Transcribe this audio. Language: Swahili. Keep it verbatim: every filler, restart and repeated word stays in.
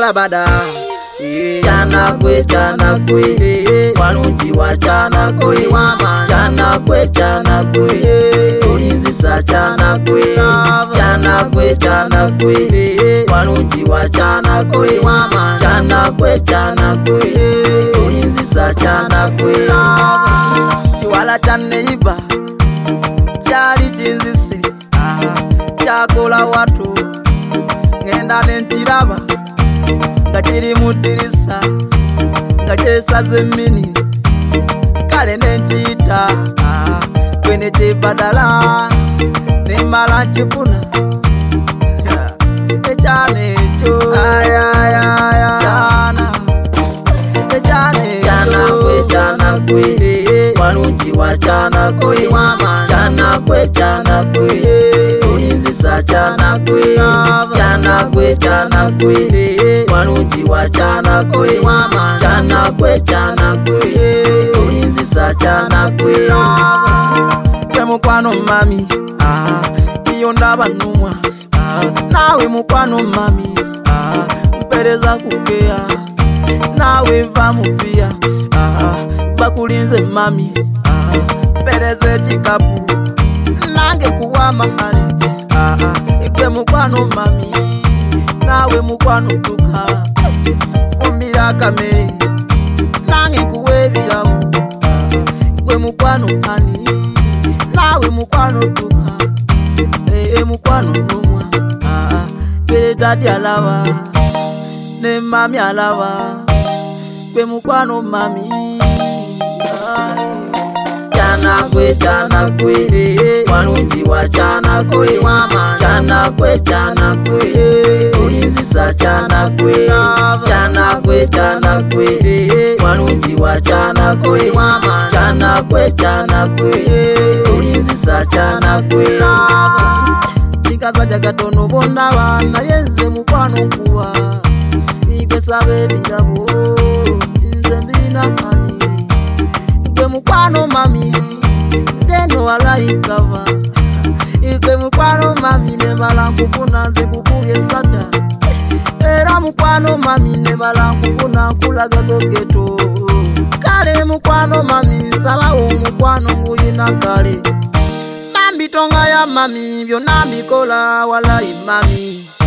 Labada. Chana kwe chana kwe walungi wa chana kwe chana kwe chana kwe ulinzi sa chana kwe chana kwe chana kwe walungi wa chana kwe chana kwe chana kwe ulinzi sa chana kwe chiwala chane iba chali chinzise chakola watu ngenda nentiraba ngachiri mudirisa ngachesa zemini kale nenjita kwene chibadala nemala chifuna echane cho ayaya chana echane chana kwe chana kwe walungi wa chana kwe chana kwe chana kwe ulinzi sa chana kwe chana kwe chana kwe walungi wa chana kwe chana kwe chana kwe ulinzi sa chana kwe kwe mukwano mami iyo ndaba numwa nawe mukwano mami mpereza kukea nawe va muvia bakulinze mami mpereze chikapu nange kuwa mahali kwe mukwano mami nawe mukwano tuka umbira kamere nange kuwe bilamu kwe mukwano hani nawe mukwano tuka e mukwano numwa kwe dadi alava ne mami alava kwe mukwano mami chana kwe chana kwe walungi wa chana kwe chana kwe chana kwe ulinzi sa chana kwe chana kwe chana kwe walungi wa chana kwe chana kwe chana kwe ulinzi sa chana kwe chikaza jagatono bonda bana yenze mukwano kuwa ikwe sabe bijabo inze mbina mani ikwe mukwano mami ndeno wala ikava ikwe mukwano mami ne balankufuna nze kukuye sada era mukwano mami ne balankufuna kulaga gogeto kale mukwano mami saba omukwano nguyina kale mambi tonga ya mami byonna mbikola wala imami